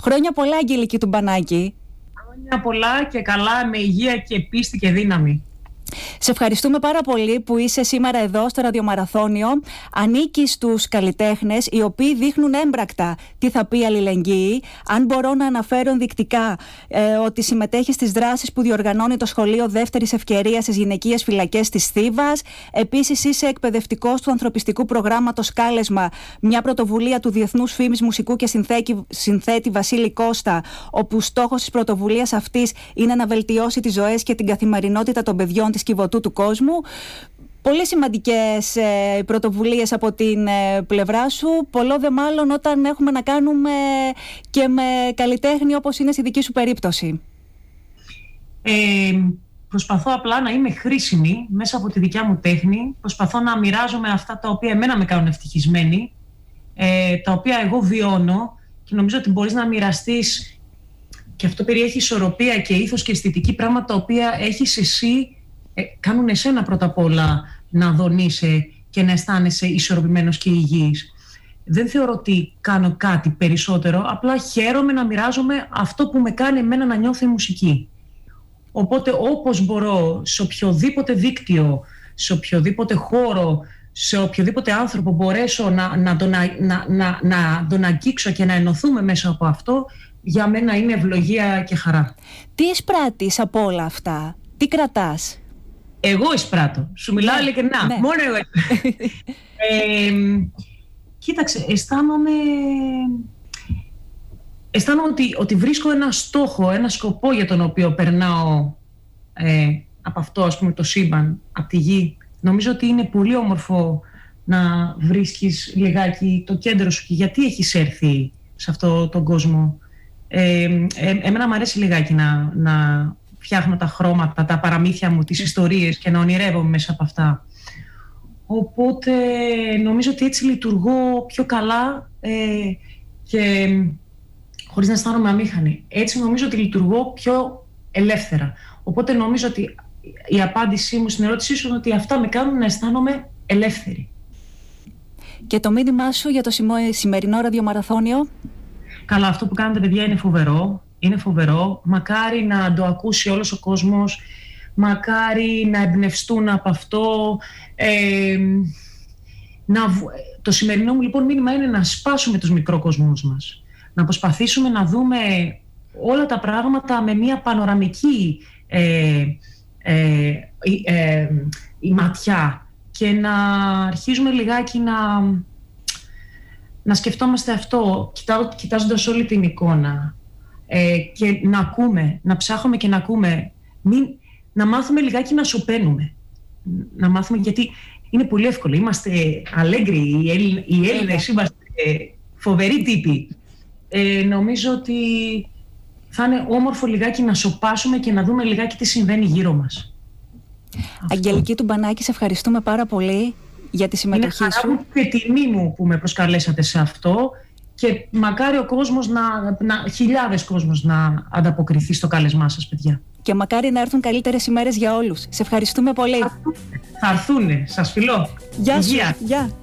Χρόνια πολλά, Αγγελική Τουμπανάκη. Χρόνια πολλά και καλά, με υγεία και πίστη και δύναμη. Σε ευχαριστούμε πάρα πολύ που είσαι σήμερα εδώ στο ραδιομαραθώνιο. Ανήκεις στους καλλιτέχνες οι οποίοι δείχνουν έμπρακτα τι θα πει αλληλεγγύη. Αν μπορώ να αναφέρω ενδεικτικά ότι συμμετέχει στις δράσεις που διοργανώνει το Σχολείο Δεύτερης Ευκαιρίας στις Γυναικείες Φυλακές της Θήβας. Επίσης είσαι εκπαιδευτικός του ανθρωπιστικού προγράμματος Κάλεσμα, μια πρωτοβουλία του Διεθνούς Φήμης Μουσικού και Συνθέτη Βασίλη Κώστα, όπου στόχος της πρωτοβουλίας αυτής είναι να βελτιώσει τις ζωές και την καθημερινότητα των παιδιών της Κιβωτού του κόσμου. Πολύ σημαντικές πρωτοβουλίες από την πλευρά σου, πολλό δε μάλλον όταν έχουμε να κάνουμε και με καλλιτέχνη όπως είναι στη δική σου περίπτωση. Προσπαθώ απλά να είμαι χρήσιμη μέσα από τη δικιά μου τέχνη. Προσπαθώ να μοιράζομαι αυτά τα οποία εμένα με κάνουν ευτυχισμένη, τα οποία εγώ βιώνω, και νομίζω ότι μπορείς να μοιραστείς, και αυτό περιέχει ισορροπία και ήθος και αισθητική, πράγματα τα οποία έχεις εσύ, κάνουν εσένα πρώτα απ' όλα να δονείσαι και να αισθάνεσαι ισορροπημένος και υγιής. Δεν θεωρώ ότι κάνω κάτι περισσότερο, απλά χαίρομαι να μοιράζομαι αυτό που με κάνει εμένα να νιώθω η μουσική. Οπότε όπως μπορώ, σε οποιοδήποτε δίκτυο, σε οποιοδήποτε χώρο, σε οποιοδήποτε άνθρωπο μπορέσω να τον αγγίξω και να ενωθούμε μέσα από αυτό, για μένα είναι ευλογία και χαρά. Τι εισπράττεις από όλα αυτά, τι κρατάς? Εγώ εισπράττω. Σου μιλάω ειλικρινά. Ναι. Μόνο εγώ. Κοίταξε, αισθάνομαι ότι βρίσκω ένα στόχο, ένα σκοπό για τον οποίο περνάω από αυτό, ας πούμε, το σύμπαν, από τη γη. Νομίζω ότι είναι πολύ όμορφο να βρίσκεις λιγάκι το κέντρο σου και γιατί έχεις έρθει σε αυτόν τον κόσμο. Εμένα μου αρέσει λιγάκι να φτιάχνω τα χρώματα, τα παραμύθια μου, τις ιστορίες και να ονειρεύομαι μέσα από αυτά. Οπότε νομίζω ότι έτσι λειτουργώ πιο καλά και χωρίς να αισθάνομαι αμήχανη. Έτσι νομίζω ότι λειτουργώ πιο ελεύθερα. Οπότε νομίζω ότι η απάντησή μου στην ερώτησή σου είναι ότι αυτά με κάνουν να αισθάνομαι ελεύθερη. Και το μήνυμά σου για το σημερινό ραδιομαραθώνιο? Καλά, αυτό που κάνετε, παιδιά, είναι φοβερό. Είναι φοβερό. Μακάρι να το ακούσει όλος ο κόσμος. Μακάρι να εμπνευστούν από αυτό. Το σημερινό μου λοιπόν μήνυμα είναι να σπάσουμε τους μικροκοσμούς μας. Να προσπαθήσουμε να δούμε όλα τα πράγματα με μια πανοραμική ματιά και να αρχίζουμε λιγάκι να σκεφτόμαστε αυτό, κοιτάζοντας όλη την εικόνα, και να ακούμε, να ψάχνουμε και να ακούμε, να μάθουμε λιγάκι να σωπαίνουμε. Να μάθουμε, γιατί είναι πολύ εύκολο. Είμαστε αλέγκροι, οι Έλληνες είμαστε φοβεροί τύποι. Νομίζω ότι θα είναι όμορφο λιγάκι να σωπάσουμε και να δούμε λιγάκι τι συμβαίνει γύρω μας. Αγγελική Τουμπανάκη, σε ευχαριστούμε πάρα πολύ για τη συμμετοχή σου. Είναι χαρά μου και τιμή μου που με προσκαλέσατε σε αυτό, και μακάρι ο κόσμος χιλιάδες κόσμος να ανταποκριθεί στο κάλεσμά σας, παιδιά. Και μακάρι να έρθουν καλύτερες ημέρες για όλους. Σε ευχαριστούμε πολύ. Θα έρθουνε. Σας φιλώ. Γεια σου. Γεια.